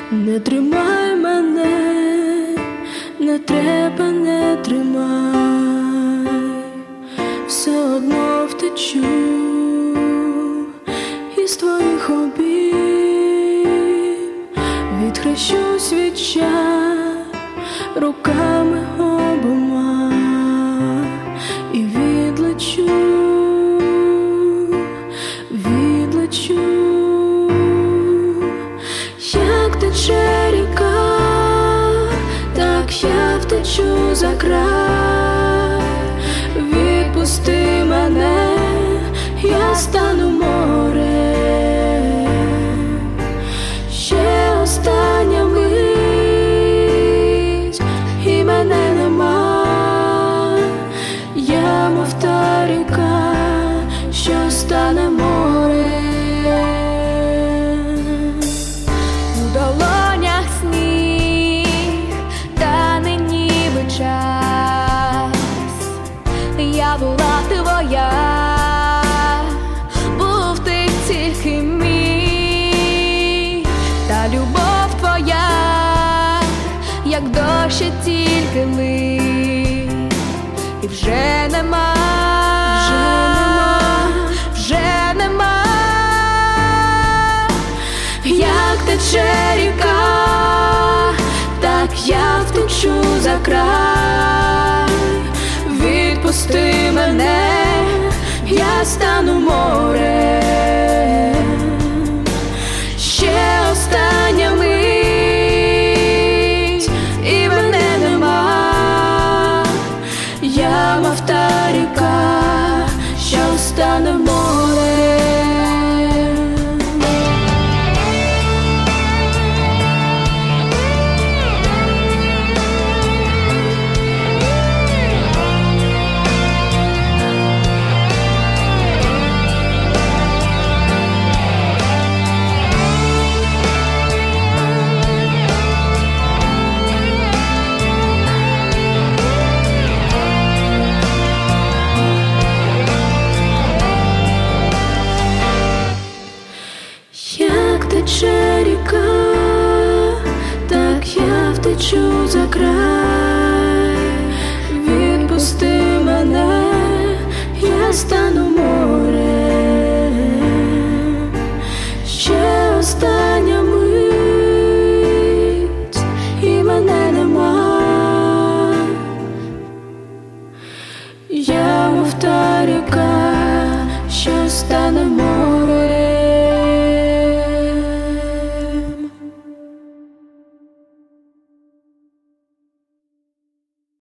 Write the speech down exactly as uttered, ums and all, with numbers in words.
Не тримай мене, не треба, не тримай, все одно втечу із твоїх обійм, відхрещусь від чар руками обома і відлечу, відлечу. Як тече ріка, так я втечу за край. Відпусти мене, я стану морем. Ще остання мить, і мене нема. Я мов та ріка, що стане морем. Я була твоя, був ти тільки мій, та любов твоя, як дощ, тільки лить, і вже нема, вже нема, вже нема. Як тече ріка, так я втечу за край. Відпусти мене, я стану морем. Ще остання мить, і мене нема. Я мов та ріка, що стане морем. Як тече ріка, так я втечу за край.